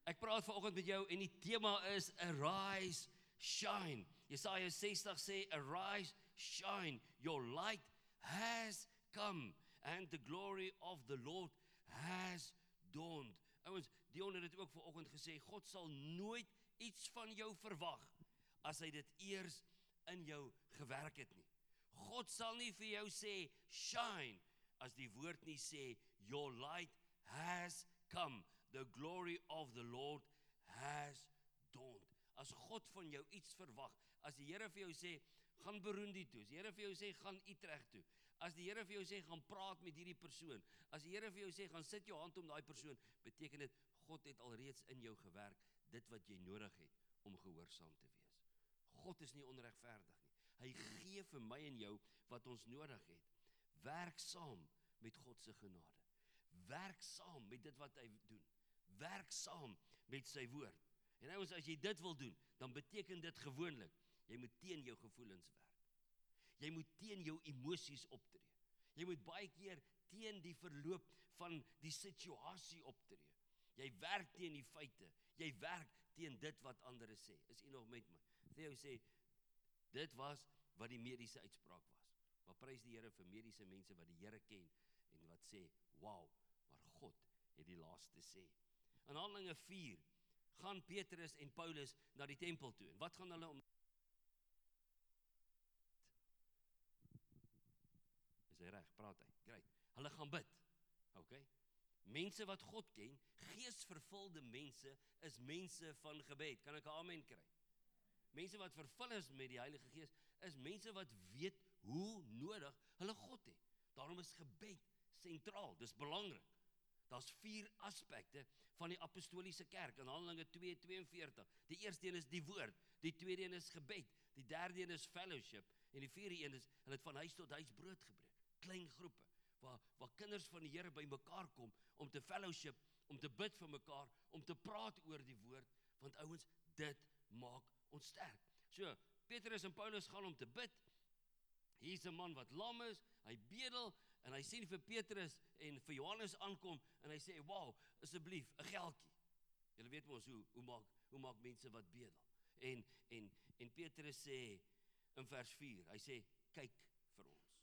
Ek praat vanoggend met jou en die tema is Arise, Shine. Jesaja 60 sê, Arise, shine, your light has come and the glory of the Lord has dawned. Ouens, Dion het dit ook vanoggend gesê, God sal nooit iets van jou verwag as hy dit eers in jou gewerk het nie. God sal nie vir jou sê, shine, as die woord nie sê, your light has come, the glory of the Lord has dawned. As God van jou iets verwag, as die Here vir jou sê, gaan Burundi toe, as die Here vir jou sê, gaan Utrecht toe, as die Here vir jou sê, gaan praat met hierdie persoon, as die Here vir jou sê, gaan sit jou hand om daai persoon, beteken dit, God het alreeds in jou gewerk, dit wat jy nodig het, om gehoorsaam te wees. God is nie onregverdig nie, hy gee vir my en jou, wat ons nodig het, werk saam met God se genade, werk saam met dit wat hy doen, werk saam met sy woord, en ouens, as jy dit wil doen, dan beteken dit gewoonlik, jy moet teen jou gevoelens werk, jy moet teen jou emosies optree, jy moet baie keer teen die verloop van die situasie optree, jy werk teen die feite, jy werk teen dit wat ander sê, is jy nog met my? Theo sê, dit was wat die mediese uitspraak was, maar prys die Here vir mediese mense wat die Here ken, en wat sê, wow, maar God het die laaste sê. In Handelinge 4, gaan Petrus en Paulus na die tempel toe, en wat gaan hulle om? Is hy reg, praat hy, great, hulle gaan bid, okay? Mense wat God ken, geesvervulde mense, is mense van gebed, kan ek 'n amen kry? Mense wat vervul is met die Heilige Gees, is mense wat weet hoe nodig hulle God het, daarom is gebed sentraal, dis belangrik. Daar's 4 aspekte van die apostoliese kerk, in Handelinge 2:42, die eerste een is die woord, die tweede een is gebed, die derde een is fellowship, en die vierde een is, hulle het van huis tot huis brood gebreek, klein groepe, waar kinders van die Here by mekaar kom, om te fellowship, om te bid vir mekaar, om te praat oor die woord, want ouens, dit maak ons sterk. So, Petrus en Paulus gaan om te bid, hier is 'n man wat lam is, hy bedel, en hy sien vir Petrus en vir Johannes aankom, en hy sê, wow, asseblief, 'n geldjie. Julle weet mos, hoe maak mense wat bedel? En Petrus sê, in vers 4, hy sê, kyk vir ons.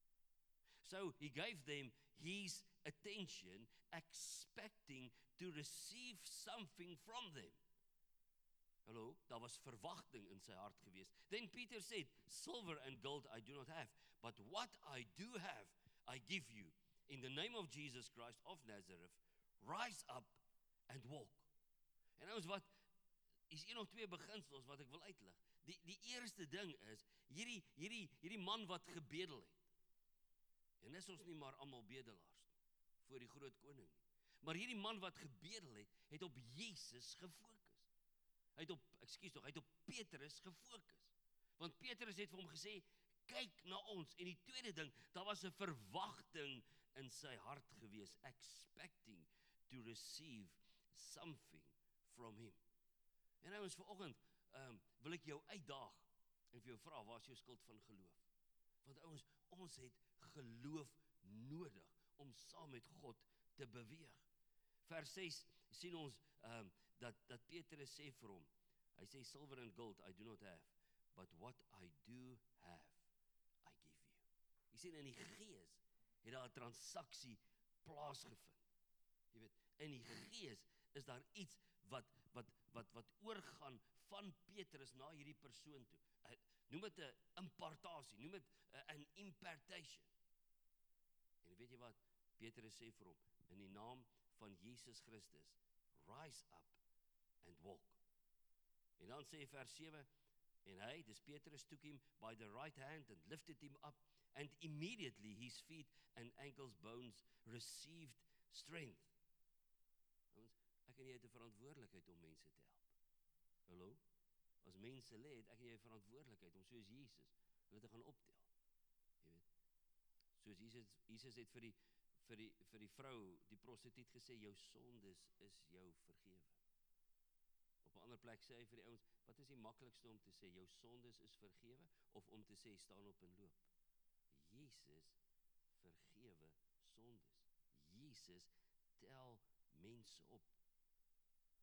So, he gave them his attention, expecting to receive something from them. Hallo, daar was verwagting in sy hart gewees. Then Peter said, silver and gold I do not have, but what I do have, I give you. In the name of Jesus Christ of Nazareth, rise up and walk. En nou is wat, is hier nog 2 beginsels wat ek wil uitlig. Die eerste ding is, hierdie man wat gebedel het, en is ons nie maar almal bedelaars nie, voor die groot koning nie, maar hierdie man wat gebedel het op Jesus gefokus. Hy het op Petrus gefokus, want Petrus het vir hom gesê, kyk na ons, en die tweede ding, daar was 'n verwagting in sy hart gewees, expecting to receive something from him. En nou is vanoggend, wil ek jou uitdaag, en vir jou vra, waar is jou skuld van geloof? Want ouens, ons het geloof nodig, om saam met God te beweeg. Vers 6 sien ons, dat Petrus sê vir hom, hy sê, silver and gold I do not have, but what I do have, I give you. Jy sien, in die gees, het daar 'n transaksie plaasgevind. Jy weet, in die gees is daar iets wat oorgaan van Petrus na hierdie persoon toe. Noem dit 'n impartasie, noem dit 'n impartation. En weet jy wat? Petrus sê vir hom, in die naam van Jesus Christus, rise up and walk. En dan sê vers 7, en hy, dis Petrus, took him by the right hand and lifted him up, and immediately his feet and ankles bones received strength. Ek en jy het 'n verantwoordelikheid om mense te help. Hallo? As mense lê, het ek en jy 'n verantwoordelikheid om soos Jesus hulle te gaan optel. Jy weet, soos Jesus het vir die vrou, die prostituut gesê, jou sondes is jou vergewe. Op 'n ander plek sê hy vir die ouens, wat is die maklikste om te sê, jou sondes is vergewe, of om te sê, staan op en loop? Jesus vergewe sondes. Jesus tel mense op.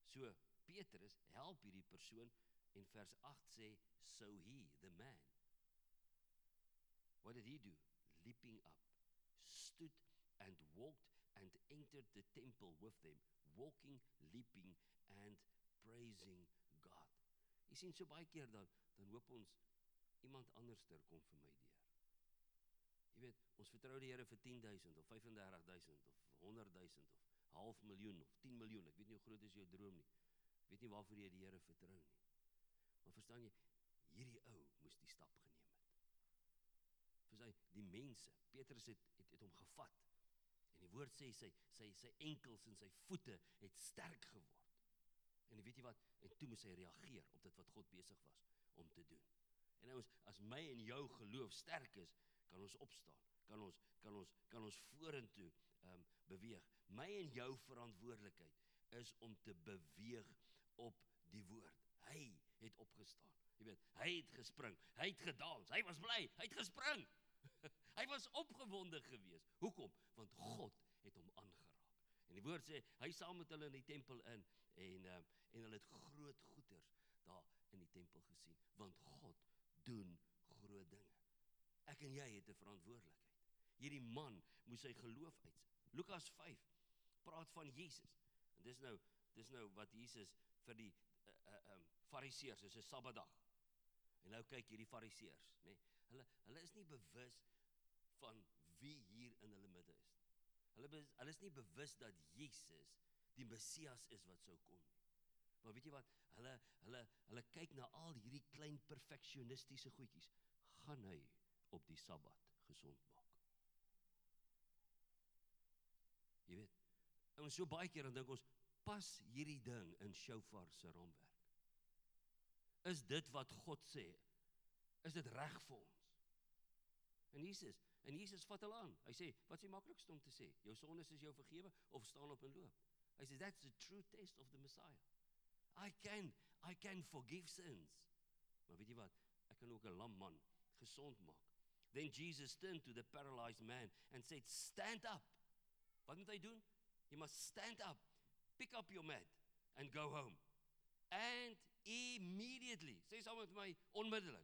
So Petrus help hierdie persoon en vers 8 sê, so he, the man, what did he do? Leaping up, stood and walked and entered the temple with them, walking, leaping and praising God. Jy sien, so baie keer dan hoop ons, iemand anderster kom vir my deur. Jy weet, ons vertrou die Here vir 10,000 of 35,000 of 100,000 of 500,000 of 10 miljoen, ek weet nie hoe groot is jou droom nie, ek weet nie waarvoor jy die Here vertrou nie, maar verstaan jy, hierdie ou moes die stap geneem het. Verstaan jy, die mense, Petrus het hom gevat, en die woord sê, sy enkels en sy voete het sterk geword, en weet jy wat, en toe moes hy reageer op dit wat God besig was om te doen. En ons, as my en jou geloof sterk is, kan ons opstaan, kan ons vorentoe beweeg. My en jou verantwoordelikheid is om te beweeg op die woord. Hy het opgestaan, jy weet, hy het gespring, hy het gedans, hy was bly, hy het gespring, hy was opgewonde gewees. Hoekom? Want God het hom aangeraak. En die woord sê, hy saam met hulle in die tempel en hulle het groot goeders daar in die tempel gesien, want God doen groot dinge. Ek en jy het 'n verantwoordelikheid. Hierdie man moes sy geloof uitsit. Lukas 5 praat van Jesus. En dis nou wat Jesus vir die fariseërs, dis 'n Sabbatdag. En nou kyk hierdie fariseërs, nê? Hulle is nie bewus van wie hier in hulle midde is. Hulle is nie bewus dat Jesus die Messias is wat sou kom nie. Maar weet jy wat? Hulle kyk na al hierdie klein perfektionistiese goedjies. Gaan hy op die Sabbat gesond maak? Jy weet, ons so baie keer dan dink ons, pas hierdie ding in shofar se raamwerk? Is dit wat God sê? Is dit reg vir ons? En Jesus vat hulle aan. Hy sê, wat is die maklikste om te sê? Jou sondes is jou vergewe of staan op en loop? Hy sê, that's the true test of the Messiah. I can forgive sins. Maar weet jy wat? Ek kan ook 'n lam man gesond maak. Then Jesus turned to the paralyzed man and said, stand up. Wat moet hy doen? Jy must stand up, pick up your mat and go home. And immediately, sê saam met my, onmiddellik,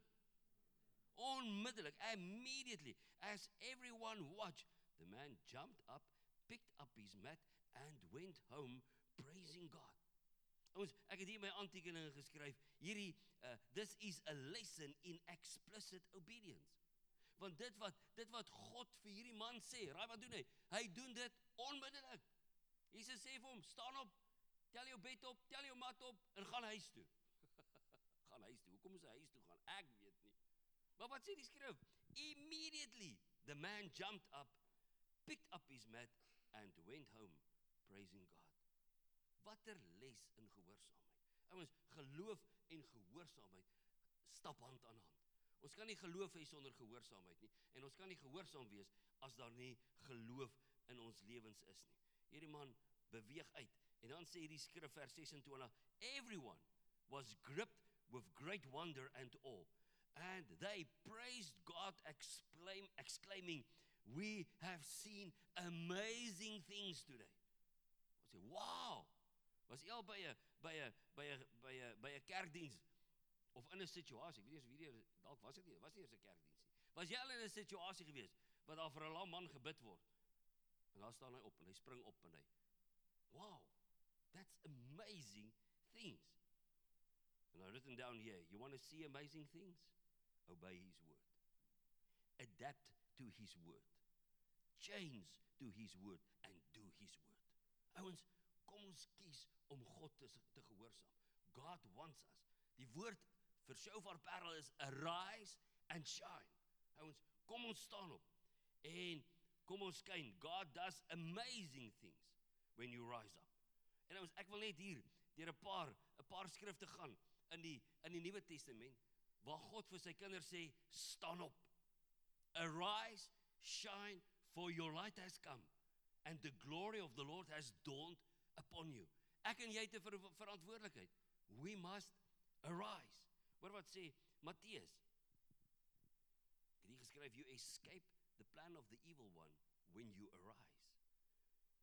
immediately, as everyone watched, the man jumped up, picked up his mat and went home praising God. Ons, ek het hier my aantekeninge geskryf, this is a lesson in explicit obedience. Want dit wat God vir hierdie man sê, raai wat doen hy? Hy doen dit onmiddellik. Jesus sê vir hom, staan op, tel jou bed op, tel jou mat op, en gaan huis toe. Gaan huis toe, hoekom moes hy huis toe gaan? Ek weet nie. Maar wat sê die skrif? Immediately, the man jumped up, picked up his mat, and went home, praising God. Watter les in gehoorsaamheid. Ouens, geloof en gehoorsaamheid stap hand aan hand. Ons kan nie geloof hê sonder gehoorsaamheid nie, en ons kan nie gehoorsaam wees as daar nie geloof in ons lewens is nie. Hierdie man beweeg uit, en dan sê die skrif vers 26, everyone was gripped with great wonder and awe, and they praised God, exclaiming, we have seen amazing things today. Ons sê, wow, was jy al by 'n kerkdiens, of in 'n situasie, ek weet nie as wie dalk was nie eers 'n kerkdiens nie, was jy al in 'n situasie gewees, wat daar vir 'n lam man gebid word, en daar staan hy op, en hy spring op, en hy, wow, that's amazing things. And I've written down here, you want to see amazing things? Obey his word. Adapt to his word. Change to his word, and do his word. Ouens, kom ons kies om God te gehoorsaam. God wants us. Die woord vir shofar parel is arise and shine. Ouens, kom ons staan op en kom ons skyn. God does amazing things when you rise up. En ouens, ek wil net hier deur 'n paar skrifte gaan in die Nuwe Testament waar God vir sy kinders sê, staan op. Arise, shine, for your light has come and the glory of the Lord has dawned upon you. Ek en jy het 'n verantwoordelikheid. We must arise. Hoor wat sê Matteus. Ek het hier geskryf, you escape the plan of the evil one when you arise. Nee?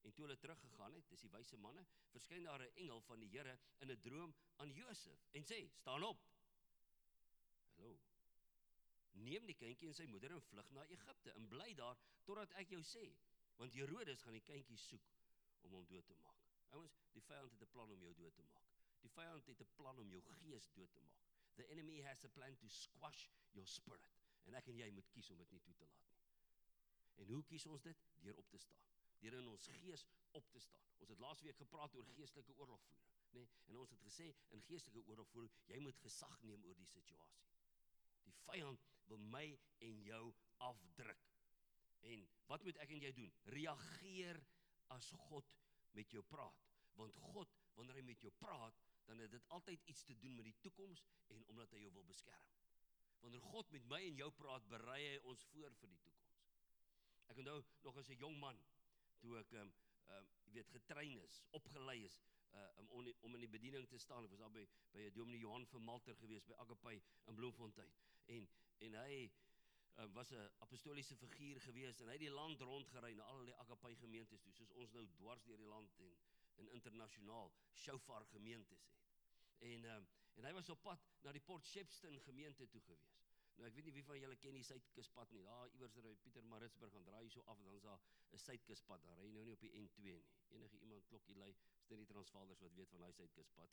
En toe hulle teruggegaan het, dis die wyse manne, verskyn daar 'n engel van die Here in 'n droom aan Josef en sê, staan op. Hallo. Neem die kindjie en sy moeder en vlug na Egipte en bly daar totdat ek jou sê, want Herodes gaan die kindjie soek om hom dood te maak. Ouens, die vyand het 'n plan om jou dood te maak. Die vyand het 'n plan om jou gees dood te maak. The enemy has a plan to squash your spirit. En ek en jy moet kies om dit nie toe te laat nie. En hoe kies ons dit? Deur op te staan. Deur in ons gees op te staan. Ons het laasweek gepraat oor geestelike oorlogvoering, nê? En ons het gesê in geestelike oorlogvoering, jy moet gesag neem oor die situasie. Die vyand wil my en jou afdruk. En wat moet ek en jy doen? Reageer as God met jou praat. Want God, wanneer hy met jou praat, dan het dit altyd iets te doen met die toekoms en omdat hy jou wil beskerm. Wanneer God met my en jou praat, berei hy ons voor vir die toekoms. Ek onthou nog as 'n jong man, toe ek getrein is, opgelei is, om in die bediening te staan. Ek was daar by Dominee Johan van Malter gewees, by Agapai in Bloemfontein. En hy was 'n apostoliese figuur gewees, en hy het die land rondgery na al die Agapai gemeentes toe, soos ons nou dwars deur die land en internasionaal shofar gemeentes het. En hy was op pad na die Port Shepstone gemeente toe gewees. Nou ek weet nie wie van julle ken die Suidkuspad nie. Daar iewers by Pietermaritzburg gaan draai so af en dan is daar 'n Suidkuspad. Dan ry jy nou nie op die N2 nie. Enige iemand klokkie lui, is dit die Transvaalers wat weet van daai Suidkuspad.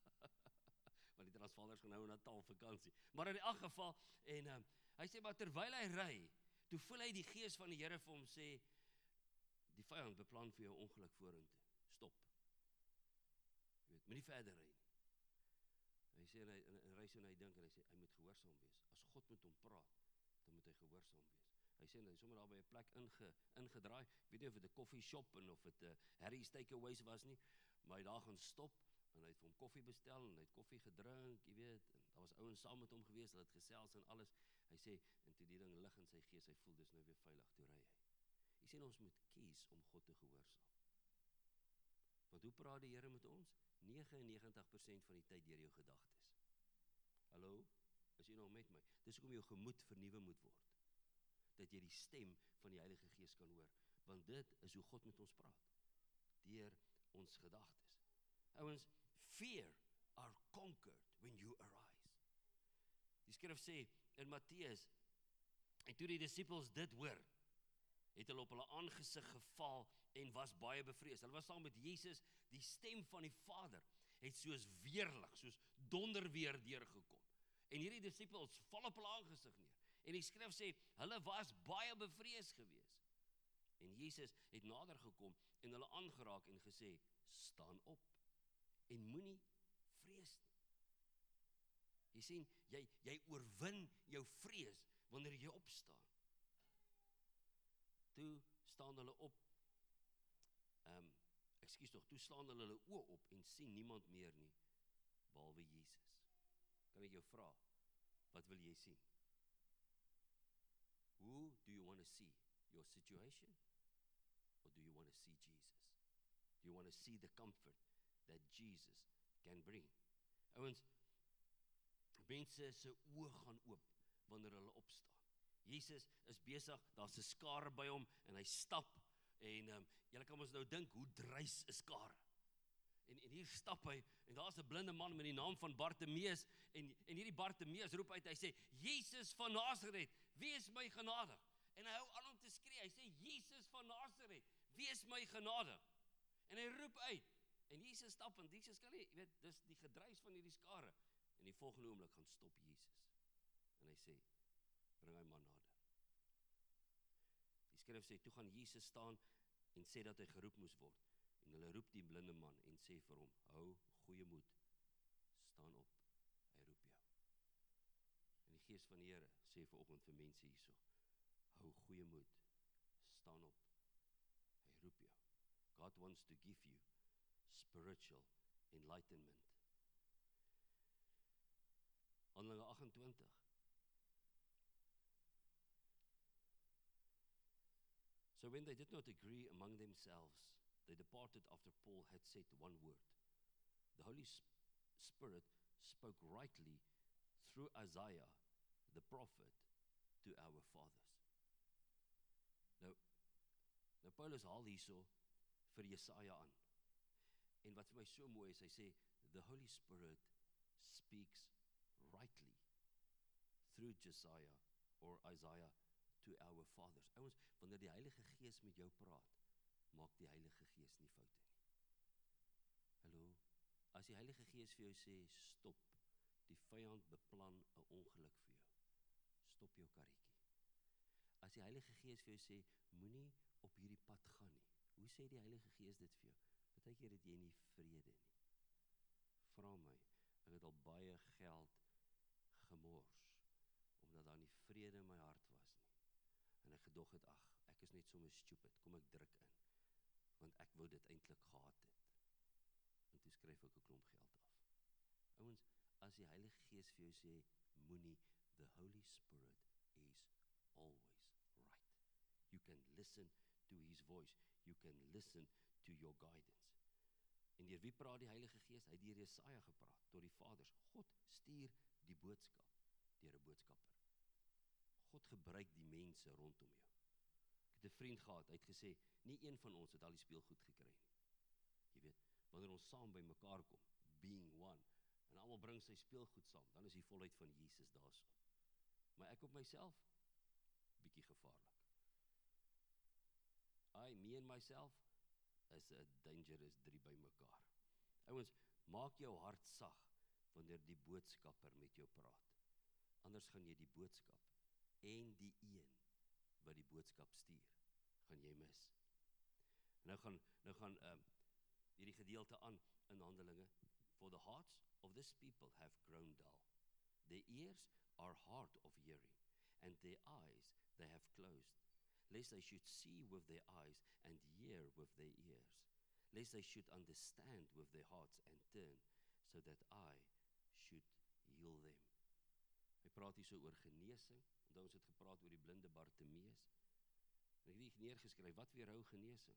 Want die Transvaalers gaan nou in Natal vakansie. Maar in elk geval, en hy sê maar terwyl hy ry, toe voel hy die gees van die Here vir hom sê, die vyand beplan vir jou ongeluk vorentoe. Stop. Jy weet, moenie verder ry nie. Hy sê, en ry so en hy dink, en hy sê, hy moet gehoorsaam wees. As God met hom praat, dan moet hy gehoorsaam wees. Hy sê, en hy sommer daar by 'n plek ingedraai, ek weet nie of het 'n koffie shop, en of het Harry's Takeaways was nie, maar hy daar gaan stop, en hy het vir hom koffie bestel, en hy het koffie gedrink, jy weet, en daar was ouens saam met hom gewees, hulle het gesels en alles. Hy sê, en toe die ding lig in sy gees, hy voel dis nou weer veilig, toe ry hy. Hy sê, ons moet kies om God te gehoorsaam. Want hoe praat die Here met ons? 99% van die tyd deur jou gedagtes. Hallo, is jy nog met my? Dis hoekom jou gemoed vernuwe moet word. Dat jy die stem van die Heilige Gees kan hoor. Want dit is hoe God met ons praat. Deur ons gedagtes. Ouens, fear are conquered when you arise. Die skrif sê in Matteus, en toe die disippels dit hoor, het hulle op hulle aangesig geval en was baie bevrees. Hulle was saam met Jesus, die stem van die Vader het soos weerlig, soos donderweer deurgekom. En hierdie disippels val op hulle aangesig neer. En die skrif sê, hulle was baie bevrees gewees. En Jesus het nader gekom en hulle aangeraak en gesê, staan op en moenie vrees nie. Jy sien, jy oorwin jou vrees wanneer jy opstaan. Toe staan hulle op, toe slaan hulle oë op en sien niemand meer nie, behalwe Jesus. Kan ek jou vra, wat wil jy sien? Who do you want to see? Your situation? Or do you want to see Jesus? Do you want to see the comfort that Jesus can bring? Ouens, mense se oë gaan oop wanneer hulle opstaan. Jesus is besig, daar's 'n skare by hom en hy stap en julle kan ons nou dink hoe dreis 'n skare. En hier stap hy en daar's 'n blinde man met die naam van Bartimeus en hierdie Bartimeus roep uit, hy sê, Jesus van Nasaret, wees my genadig. En hy hou aan om te skree, hy sê, Jesus van Nasaret, wees my genadig. En hy roep uit en Jesus stap en Jesus kan nie, jy weet, dis die gedruis van hierdie skare. En die volgende oomblik gaan stop Jesus. En hy sê, bring hy man nader. Die skrif sê, toe gaan Jesus staan en sê dat hy geroep moes word. En hulle roep die blinde man en sê vir hom, hou goeie moed, staan op, hy roep jou. En die Gees van die Here sê vanoggend vir mense hierso, hou goeie moed, staan op, hy roep jou. God wants to give you spiritual enlightenment. Handelinge 28. So when they did not agree among themselves, they departed after Paul had said one word. The Holy Spirit spoke rightly through Isaiah, the prophet, to our fathers. Nou Paulus haal hierso vir Jesaja aan. En wat vir my so mooi is, hy sê, the Holy Spirit speaks rightly through Jesaja or Isaiah to our fathers. Ouens, wanneer die Heilige Gees met jou praat, maak die Heilige Gees nie foute nie. Hallo, as die Heilige Gees vir jou sê, stop, die vyand beplan 'n ongeluk vir jou, stop jou karretjie. As die Heilige Gees vir jou sê, moenie op hierdie pad gaan nie, hoe sê die Heilige Gees dit vir jou? Partykeer het jy nie vrede nie. Vra my, ek het al baie geld gemors, omdat daar nie vrede in my hart was nie. En ek gedog het, ag, ek is net sommer stupid, kom ek druk in, want ek wou dit eintlik gehad het. En toe skryf ek 'n klomp geld af. Ouens, as die Heilige Gees vir jou sê, moenie, the Holy Spirit is always right. You can listen to his voice, you can listen to your guidance. En deur wie praat die Heilige Gees? Hy het deur Jesaja gepraat, tot die vaders. God stuur die boodskap deur 'n boodskapper. God gebruik die mense rondom jou. Ek het 'n vriend gehad, hy het gesê, nie een van ons het al die speelgoed gekry nie. Jy weet, wanneer ons saam by mekaar kom, being one, en almal bring sy speelgoed saam, dan is die volheid van Jesus daarso. Maar ek op myself, bietjie gevaarlik. Me and myself, is 'n dangerous 3 by mekaar. Ouens, maak jou hart sag, wanneer die boodskapper met jou praat. Anders gaan jy die boodskap, en die een, wat die boodskap stuur, gaan jy mis. Nou gaan hierdie gedeelte aan in Handelinge, for the hearts of this people have grown dull. Their ears are hard of hearing, and their eyes they have closed, lest they should see with their eyes and hear with their ears, lest they should understand with their hearts and turn, so that I should heal them. Hy praat hier so oor genesing, onthou ons het gepraat oor die blinde Bartimeus, en ek het hier neergeskryf, wat weerhou genesing?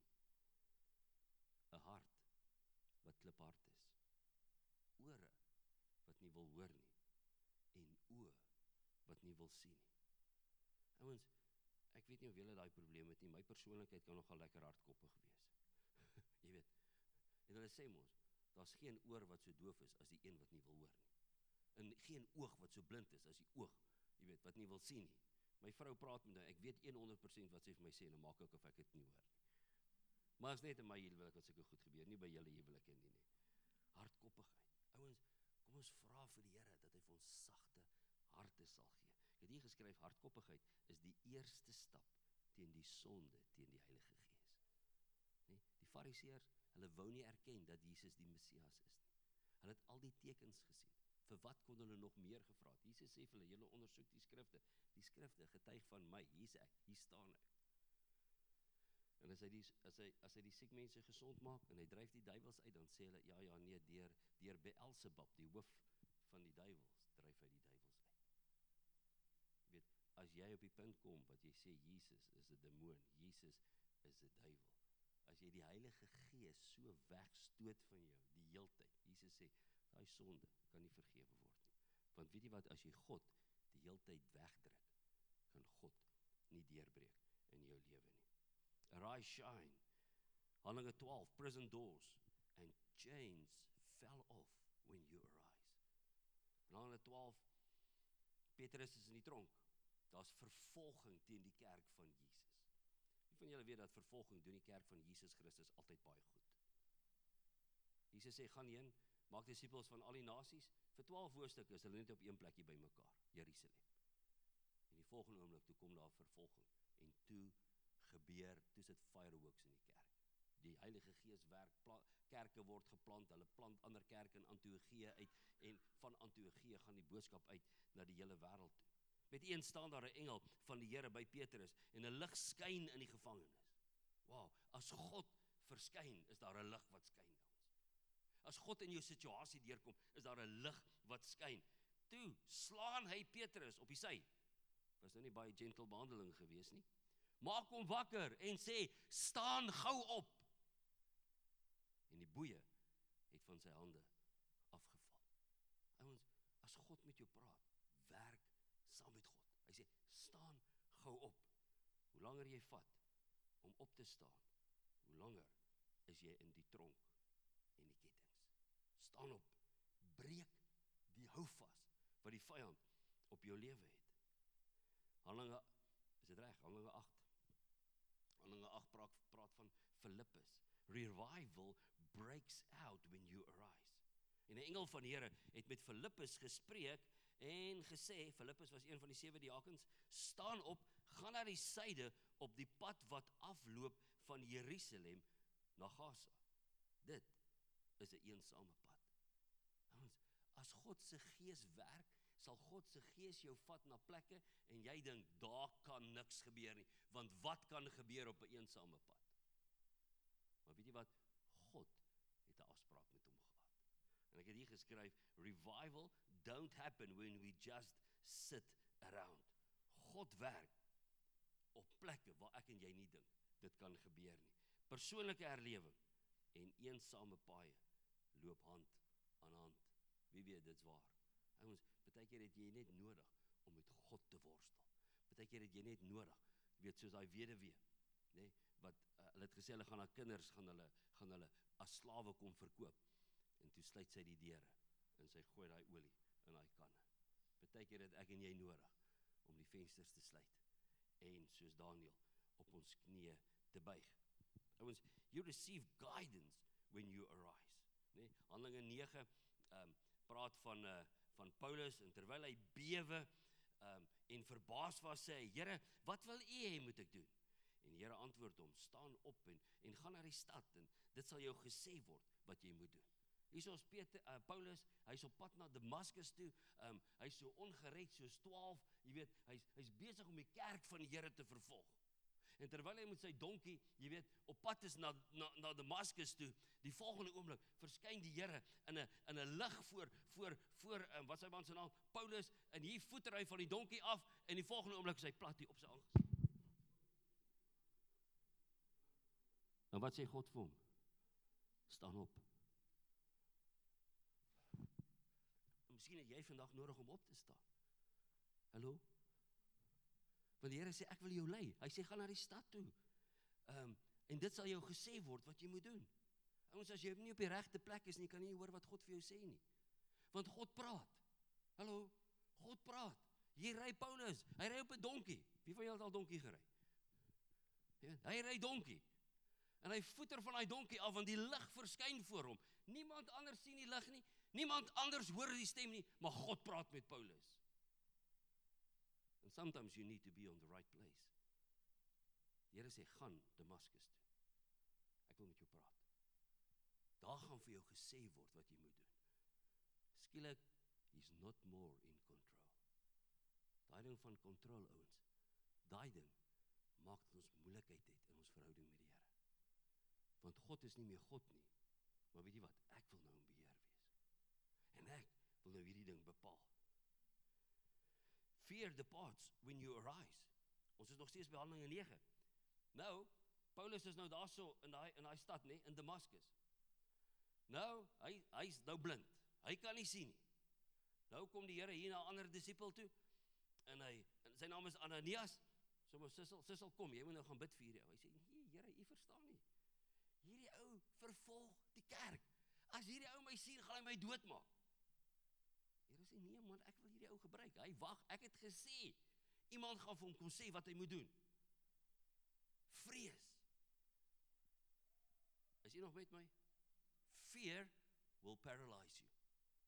'n hart, wat kliphard is, ore, wat nie wil hoor nie, en oë, wat nie wil sien nie. Ouens, ek weet nie of julle daai probleem het nie, my persoonlikheid kan nogal lekker hardkoppig wees. Jy weet, en hulle sê ons, daar's geen oor wat so doof is as die een wat nie wil hoor nie. En geen oog wat so blind is as die oog, jy weet, wat nie wil sien nie. My vrou praat met my, ek weet 100% wat sy vir my sê, en dan maak ek of ek dit nie hoor nie. Maar is net in my huwelik wat sulke goed gebeur, nie by julle huwelike nie. Hardkoppigheid. Ouens, kom ons vra vir die Here dat hy vir ons sagte harte sal gee. Ek het hier geskryf, hardkoppigheid is die eerste stap teen die sonde, teen die Heilige Gees. Nee, die Fariseërs, hulle wou nie erken dat Jesus die Messias is nie. Hulle het al die tekens gesien. Vir wat kon hulle nog meer gevra het? Jesus sê vir hulle, julle ondersoek die skrifte getuig van my, hier is ek, hier staan ek. En as hy die siek mense gesond maak, en hy dryf die duiwels uit, dan sê hulle, ja, nee, deur Beelzebub, die hoof van die duiwels, dryf hy die duiwels uit. Jy weet, as jy op die punt kom, wat jy sê, Jesus is 'n demoon, Jesus is 'n duiwel, as jy die Heilige Gees so wegstoot van jou, die heeltyd, Jesus sê, daai sonde kan nie vergewe word nie, want weet jy wat, as jy God die heeltyd wegdruk, kan God nie deurbreek in jou lewe nie. Arise, shine, Handelinge 12, prison doors, and chains fell off when you arise. In Handelinge 12, Petrus is in die tronk, daar's vervolging teen die kerk van Jesus. Wie van julle weet dat vervolging doen die kerk van Jesus Christus altyd baie goed? Jesus sê, gaan heen, maak disippels van al die nasies, vir 12 hoofstukke is hulle net op een plekkie by mekaar, Jerusalem. En die volgende oomblik, toe kom daar vervolging, en toe sit fireworks in die kerk. Die Heilige Gees werk, kerke word geplant, hulle plant ander kerke in Antiochia uit, en van Antiochia gaan die boodskap uit na die hele wêreld toe. Met een staan daar 'n engel van die Here by Petrus, en 'n lig skyn in die gevangenis. Wow, as God verskyn, is daar 'n lig wat skyn. As God in jou situasie deurkom, is daar 'n lig wat skyn. Toe slaan hy Petrus op die sy. Was nou nie baie gentle behandeling gewees nie. Maak hom wakker en sê, staan gou op. En die boeie het van sy hande afgeval. Ouens, as God met jou praat, werk saam met God. Hy sê, staan gou op. Hoe langer jy vat om op te staan, hoe langer is jy in die tronk en die kettings. Staan op, breek die houvas wat die vyand op jou lewe het. Handelinge, is dit reg? Handelinge 8. Handelinge 8 praat van Filippus. Revival breaks out when you arise. En 'n engel van die Here het met Filippus gespreek en gesê, Filippus was een van die 7 diakens, staan op, gaan na die suide op die pad wat afloop van Jerusalem na Gaza. Dit is 'n eensame pad. As God se gees werk, sal God se gees jou vat na plekke en jy dink, daar kan niks gebeur nie, want wat kan gebeur op 'n eensame pad? Maar weet jy wat? God het 'n afspraak met hom gehad. En ek het hier geskryf, revival don't happen when we just sit around. God werk op plekke waar ek en jy nie dink dit kan gebeur nie. Persoonlike herlewing en eensame paaie loop hand aan hand. Wie weet, dit's waar. Ouens, partykeer het jy net nodig om met God te worstel. Partykeer het jy net nodig, weet soos daai weduwee, nê, wat hulle het gesê hulle gaan haar kinders gaan hulle as slawe kom verkoop. En toe sluit sy die deure en sy gooi daai olie in daai kanne. Partykeer het ek en jy nodig om die vensters te sluit en soos Daniël op ons knieë te buig. Ouens, you receive guidance when you arise. Nee, Handelinge 9 praat van Paulus en terwyl hy bewe en verbaas was, sê hy, Here, wat wil U hê moet ek doen? En die Here antwoord hom, staan op en gaan na die stad en dit sal jou gesê word wat jy moet doen. Hier is Paulus, hy is op pad na Damaskus toe, hy is so ongered, soos 12, jy weet, hy is besig om die kerk van die Here te vervolg. En terwyl hy met sy donkie, jy weet, op pad is na Damaskus toe, die volgende oomblik verskyn die Here in 'n lig voor wat sy man se naam, Paulus, en hier voeter hy van die donkie af, en die volgende oomblik is hy plat hier op sy aangesig. En wat sê God vir hom? Staan op. Miskien het jy vandag nodig om op te staan. Hallo? Want die Here sê, ek wil jou lei. Hy sê, gaan na die stad toe. En dit sal jou gesê word wat jy moet doen. Ouens, as jy nie op die regte plek is nie, kan jy nie hoor wat God vir jou sê nie. Want God praat. Hallo? God praat. Hier ry Paulus. Hy ry op 'n donkie. Wie van julle het al donkie gery? Hy ry donkie. En hy voeter van daai donkie af, want die lig verskyn voor hom. Niemand anders sien die lig nie. Niemand anders hoor die stem nie, maar God praat met Paulus. And sometimes you need to be on the right place. Die Here sê, gaan Damaskus toe. Ek wil met jou praat. Daar gaan vir jou gesê word wat jy moet doen. Skielik, he's not more in control. Daai ding van kontrol, ouens, daai ding maak dat ons moeilikheid het in ons verhouding met die Here. Want God is nie meer God nie. Maar weet jy wat, ek wil nou in beheer wees. En ek wil nou hierdie ding bepaal. Fear departs when you arise. Ons is nog steeds by Handelinge 9. Nou, Paulus is nou daar so in daai stad, nee, in Damaskus. Nou, hy's nou blind. Hy kan nie sien nie. Nou kom die Here hier na 'n ander disipel toe, en sy naam is Ananias. Sommige Sissel, kom, jy moet nou gaan bid vir hierdie ou. Hy sê, nee, Here, u verstaan nie. Hierdie ou vervolg die kerk. As hierdie ou my sien, gaan hy my doodmaak. Here sê, nee man, ek wil hierdie ou gebruik. Hy wag, ek het gesê, iemand gaan vir hom kom sê wat hy moet doen. Vrees. Is jy nog met my? Fear will paralyze you.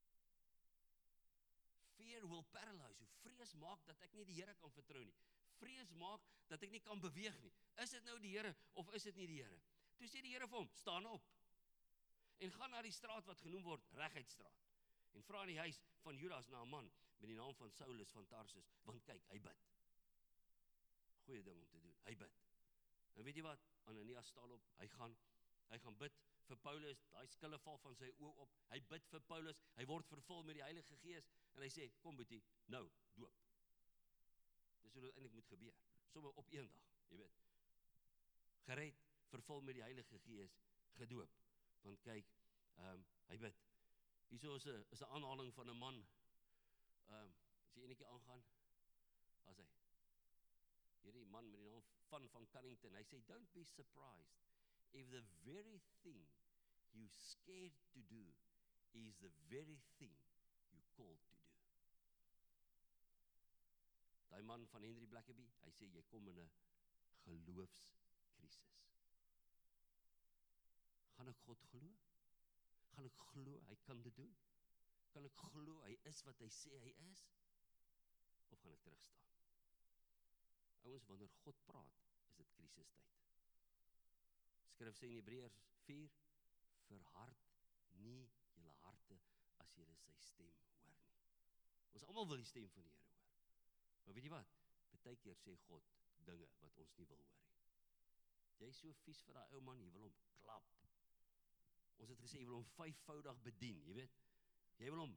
Fear will paralyze you. Vrees maak dat ek nie die Here kan vertrou nie. Vrees maak dat ek nie kan beweeg nie. Is dit nou die Here of is dit nie die Here? Toe sê die Here vir hom, staan op. En gaan na die straat wat genoem word Reguitstraat. En vra in die huis van Judas na 'n man met die naam van Saulus van Tarsus, want kyk, hy bid. Goeie ding om te doen, hy bid. En weet jy wat? Ananias staan op, hy gaan bid vir Paulus, daai skille val van sy oë op, hy bid vir Paulus, hy word vervul met die Heilige Gees, en hy sê, kom boetie, nou, doop. Dis hoe dit eintlik moet gebeur, sommer op een dag, jy weet. Gered, vervul met die Heilige Gees, gedoop, want kyk, hy bid. Hierso is 'n aanhaling van 'n man, as die enetjie aangaan, as hy, hierdie man met die naam van Cunnington, hy sê, don't be surprised if the very thing you scared to do is the very thing you called to do. Daai man van Henry Blackaby, hy sê, jy kom in 'n geloofskrisis. Gaan ek God glo? Gaan ek glo hy kan dit doen? Kan ek glo hy is wat hy sê hy is? Of gaan ek terugstaan? Ouens, wanneer God praat, is dit krisistyd. Skrif sê in Hebreërs 4, verhard nie julle harte as julle sy stem hoor nie. Ons almal wil die stem van die Here hoor. Maar weet jy wat? Partykeer sê God dinge wat ons nie wil hoor nie. Jy is so vies vir daai ou man, jy wil hom klap. Ons het gesê, jy wil hom 5voudig bedien, jy weet. Jy wil hom.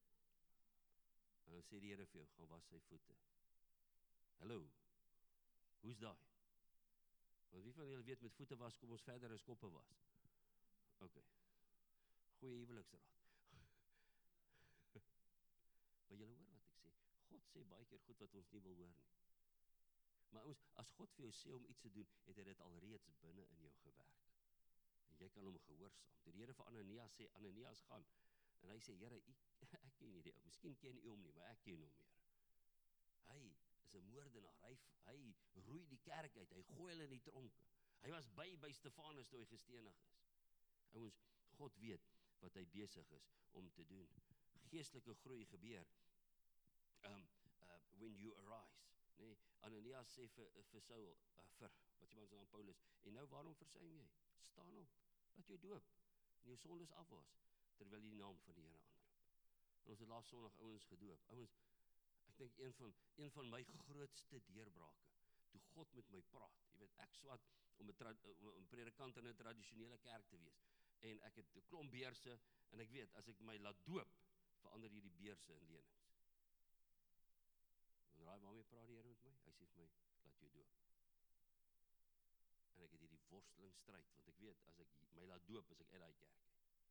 En dan sê die Here vir jou, gaan was sy voete. Hallo, hoe's daai? Want wie van julle weet, met voete was, kom ons verder as koppe was. Ok, goeie huweliksraad. Maar julle hoor wat ek sê, God sê baie keer goed wat ons nie wil hoor nie. Maar ons, as God vir jou sê om iets te doen, het hy dit alreeds binne in jou gewerk. En jy kan hom gehoorsaam. Toe die Here vir Ananias sê, Ananias gaan, en hy sê, Here, ek ken nie die ou, miskien ken u hom nie, maar ek ken hom, Here. Hy is 'n moordenaar, hy roei die kerk uit, hy gooi hulle in die tronke. Hy was by Stefanus toe hy gestenig is. Ouens, God weet wat hy besig is om te doen. Geestelike groei gebeur, when you arise. Nee, Ananias sê vir Saul, wat jy maar aan Paulus, en nou waarom versuim jy? Staan op, laat jou doop, en jou sondes afwas, terwyl jy die naam van die Here aanroep. En ons het laas Sondag ouens gedoop. Ouens, ek dink een van my grootste deurbrake, toe God met my praat, jy weet, ek swat om 'n predikant in 'n tradisionele kerk te wees, en ek het 'n klomp beurse, en ek weet, as ek my laat doop, verander hierdie beurse in lenings. En raai waarmee praat die Here met my? Hy sê vir my, laat jou doop. En ek het hierdie worstelingstryd, want ek weet, as ek my laat doop, is ek uit daai kerk.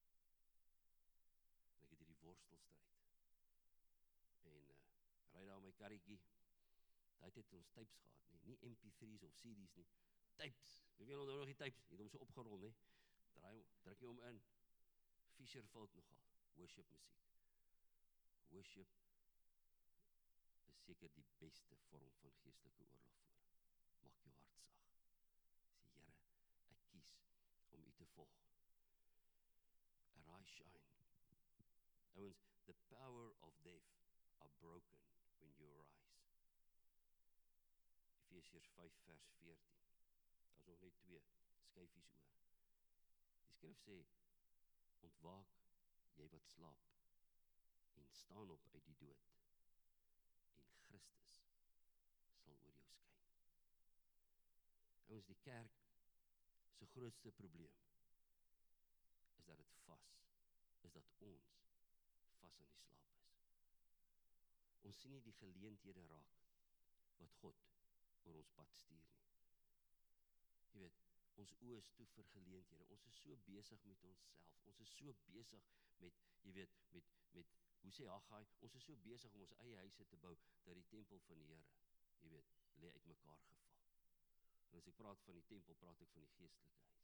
En ek het hierdie worstelstryd. En ry daar my karretjie, daai het ons tapes gehad, nie MP3's of CD's nie, tapes, wie weet nog die tapes, jy het hom so opgerol, nie, druk jy hom in, Fisher valt nogal, worship musiek. Worship is seker die beste vorm van geestelike oorlogvoering. Maak jou hart sag. Sê, Here, ek kies om u te volg. Arise, shine. Ouens, the power of death are broken when you arise. Efesiërs 5 vers 14. Daar is nog net 2 skyfies oor. Die skrif sê, ontwaak jy wat slaap, en staan op uit die dood, en Christus sal oor jou skyn. Ouens, die kerk se grootste probleem is dat dit is dat ons vas in die slaap is. Ons sien nie die geleenthede raak wat God oor ons pad stuur nie. Jy weet, ons oë is toe vir geleenthede. Ons is so besig met onsself. Ons is so besig met, jy weet, met hoe sê Haggai, ons is so besig om ons eie huise te bou, dat die tempel van die Here, jy weet, lê uit mekaar geval. En as ek praat van die tempel, praat ek van die geestelike huis.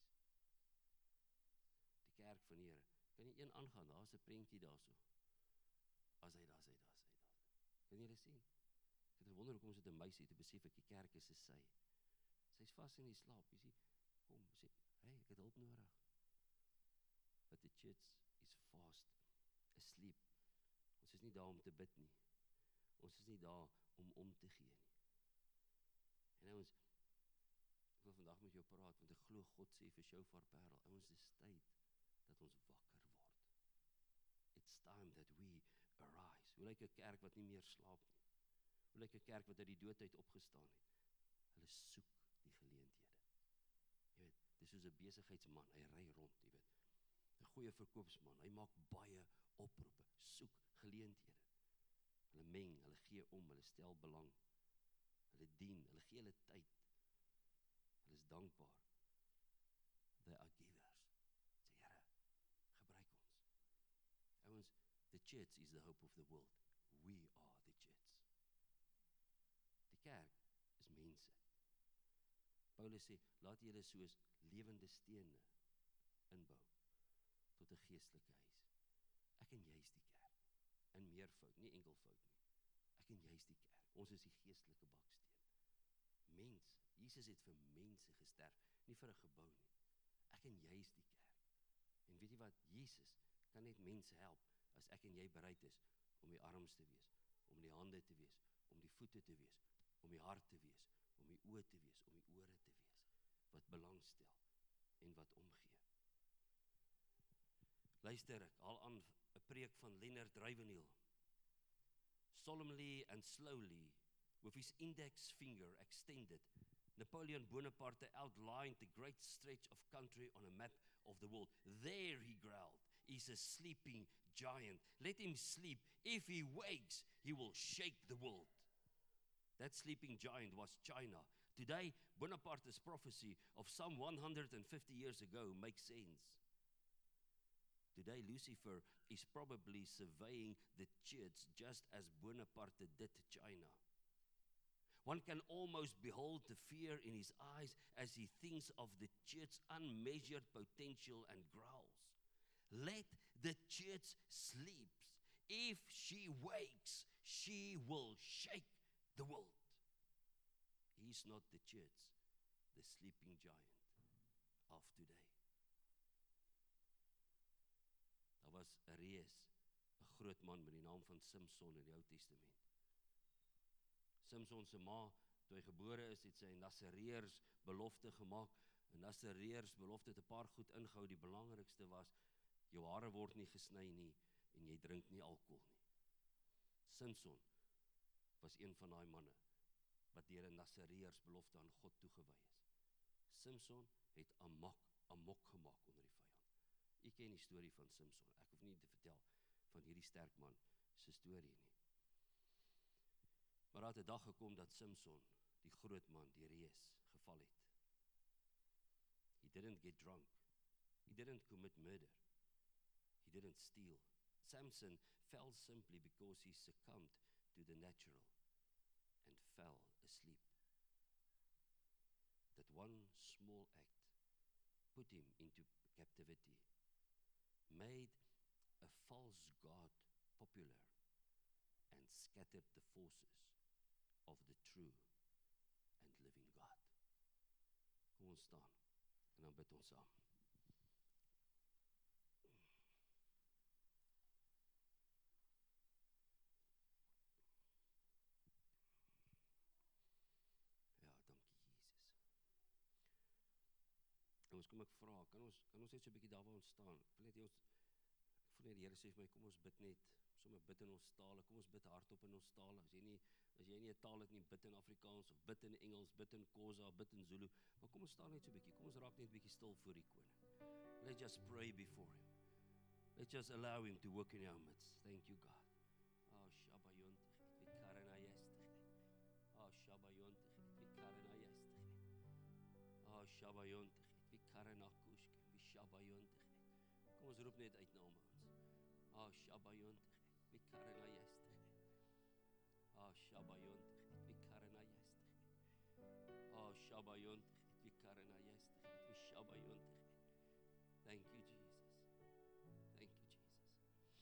Die kerk van die Here, kan nie een aangaan, daar is 'n prentjie daar so. As hy daar. Kan jy dit sien? Ek het gewonder hoekom is dit 'n meisie, te besef ek die kerk is 'n sy. Sy's vas in die slaap, jy sien, kom, sê, hey, ek het hulp nodig. But the church is fast asleep. Ons is nie daar om te bid nie. Ons is nie daar om te gee nie. En ouens, ek wil vandag met jou praat, want ek glo God sê vir Shofar Parel, ouens, dis tyd dat ons wakker word. It's time that we arise. Hoe lyk 'n kerk wat nie meer slaap nie? Hoe lyk 'n kerk wat uit die dood uit opgestaan het? Hulle soek die geleenthede. Jy weet, dis soos 'n besigheidsman, hy ry rond, jy weet. 'n Goeie verkoopsman, hy maak baie oproepe, soek geleenthede. Hulle meng, hulle gee om, hulle stel belang, hulle dien, hulle gee hulle tyd, hulle is dankbaar. They are givers. Sê, Here, gebruik ons. Ouens, the church is the hope of the world. We are the church. Die kerk is mense. Paulus sê, laat julle soos lewende stene inbou tot 'n geestelike huis. Ek en jy is die kerk. In meervoud, nie enkelvoud nie. Ek en jy is die kerk. Ons is die geestelike baksteen. Mense, Jesus het vir mense gesterf, nie vir 'n gebou nie. Ek en jy is die kerk. En weet jy wat? Jesus kan net mense help as ek en jy bereid is om die arms te wees, om die hande te wees, om die voete te wees, om die hart te wees, om die oë te wees, om die ore te wees, wat belangstel en wat omgee. Luister ek, haal aan 'n preek van Leonard Ravenhill. Solemnly and slowly, with his index finger extended, Napoleon Bonaparte outlined the great stretch of country on a map of the world. There, he growled, is a sleeping giant. Let him sleep. If he wakes, he will shake the world. That sleeping giant was China. Today, Bonaparte's prophecy of some 150 years ago makes sense. Today, Lucifer is probably surveying the church just as Bonaparte did China. One can almost behold the fear in his eyes as he thinks of the church's unmeasured potential and growls. Let the church sleep. If she wakes, she will shake the world. He's not the church, the sleeping giant of today. Daar was 'n reus, 'n groot man met die naam van Samson in die Ou Testament. Samson se ma, toe hy gebore is, het sy Nasareërs belofte gemaak. En Nasareërs belofte het 'n paar goed ingehou. Die belangrikste was, jou hare word nie gesny nie en jy drink nie alkohol nie. Samson was een van daai manne wat deur 'n Nasareërs belofte aan God toegewy is. Samson het amok gemaak onder die vyand. U ken die storie van Samson. Ek hoef nie te vertel van hierdie sterk man se storie nie. Maar daar het 'n dag gekom dat Samson, die groot man, die reus, geval het. He didn't get drunk. He didn't commit murder. He didn't steal. Samson fell simply because he succumbed to the natural and fell asleep. That one small act put him into captivity, made a false god popular, and scattered the forces of the true and living God. Kom ons staan en dan bid ons saam. Ja, dankie Jesus. En ons kom ek vra, kan ons net so 'n bietjie daar waar ons staan. Ek voel net die Here sê vir my, kom ons bid net, sommer bid in ons tale, kom ons bid hardop in ons tale. As jy nie 'n taal het nie, bid in Afrikaans of bid in Engels, bid in Khoza, bid in Zulu. Maar kom ons staan net so 'n bietjie. Kom ons raak net 'n bietjie stil voor die koning. Let's just pray before him. Let's just allow him to work in our midst. Thank you, God. Oh, Shabayont, vikarana yestig. Oh, Shabayont, vikarana yestig. Oh, Shabayont, vikarana kushke, Shabayont. Kom ons roep net uit na hom ons. Ah, Shabayont, vikarana yestig. Ah, Shabayont, vikarana yestig. Ah, Shabayont, vikarana yestig. Shabayont. Thank you, Jesus. Thank you, Jesus.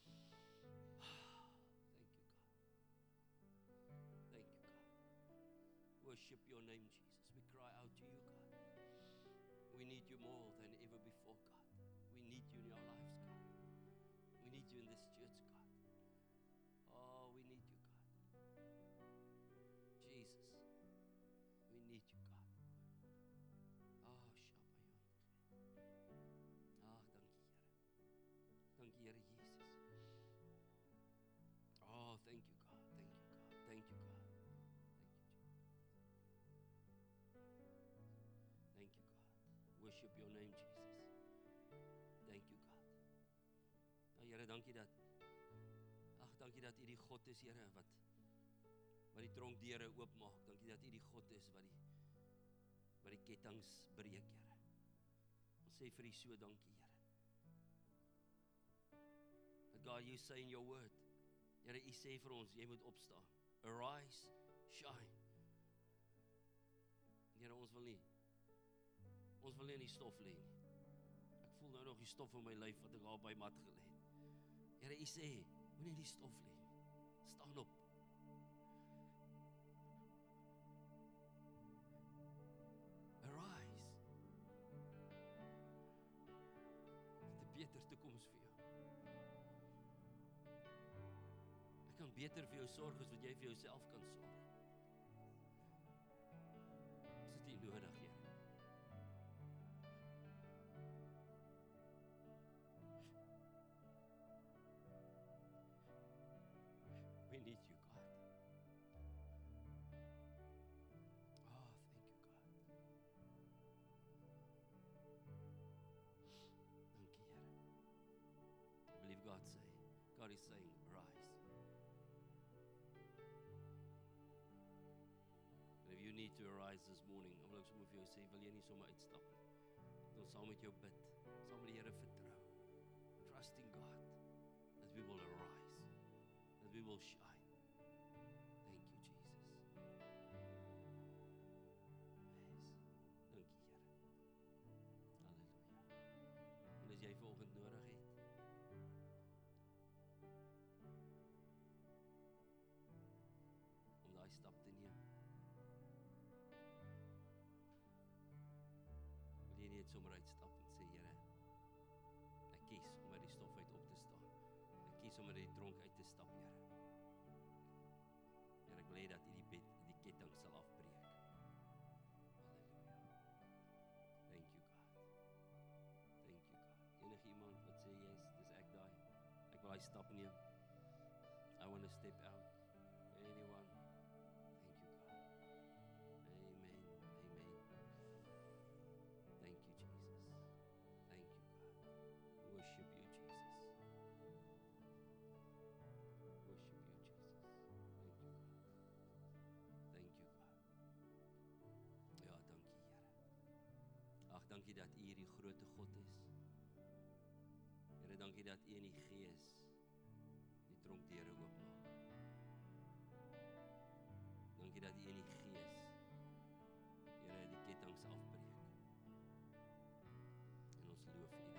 Thank you, God. Thank you, God. Worship your name, Jesus. We cry out to you, God. We need you more than ever before, God. We need you in our lives, God. We need you in this church, God. Oh, we need you, God. Jesus, we need you, God. Oh, Shabayont. Ah, dankie, Here. Dankie, Here Jesus. Oh, thank you, God. Thank you, God. Thank you, God. Thank you, God. Worship your name, Jesus. Thank you, God. Nou, Here, dankie dat U die God is, Here, wat die tronkdeure oopmaak. Dankie dat U die God is wat die kettinge breek, Here. Ons sê vir U so dankie, Here. But God, you say in your word, Here, U sê vir ons, jy moet opstaan. Arise, shine. Here, ons wil nie Ons wil nie in die stof lê nie. Ek voel nou nog die stof in my lyf wat ek al by mat gelê het. Here, U sê, moenie in die stof lê nie. Staan op. Arise. Dit 'n beter toekoms vir jou. Ek kan beter vir jou sorg as wat jy vir jouself kan sorg. Is dit nie nodig, Here? We need you, God. Oh, thank you, God. Dankie, Here. I believe God is saying, rise. And if you need to arise this morning, ek wil ook sommer vir jou sê, wil jy nie sommer uitstap nie. Ek wil saam met jou bid, saam met die Here vertrou. Trusting God that we will arise, that we will shine. Thank you, Jesus. Yes. Dankie, Here. Halleluja. En as jy vanoggend nodig het, om daai stap te neem, wil jy net sommer uitstap en sê, Here, ek kies om uit die stof uit op te staan. Ek kies om uit die tronk uit te stap, Here. Here, ek wil hê dat U die ketting sal afbreek. Halleluja. Thank you, God. Thank you, God. Enige iemand wat sê, yes, dis ek daai. Ek wil hy stap neem. I want to step out. Anyone? Thank you, God. Amen. Amen. Thank you, Jesus. Thank you, God. Worship you, Jesus. Worship you, Jesus. Thank you, God. Thank you, God. Ja, dankie, Here. Ag, dankie dat U hierdie grootte God is. Here, dankie dat U in die Gees die tronkdeure oopmaak. Dankie dat U in die Gees, Here, die kettinge afbreek. En ons loof U.